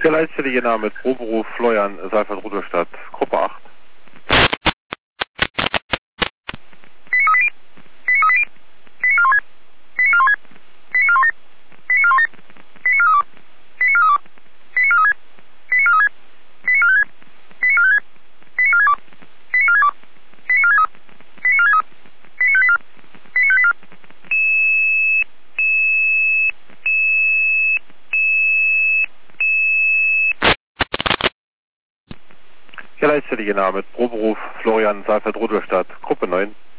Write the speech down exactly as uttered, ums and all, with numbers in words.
Der Leitstelle Jena mit Proberuf Florian Seifert-Rudolstadt, Gruppe acht. Der Leitstelle Jena mit Proberuf Florian Seifert-Rudolstadt, Gruppe neun.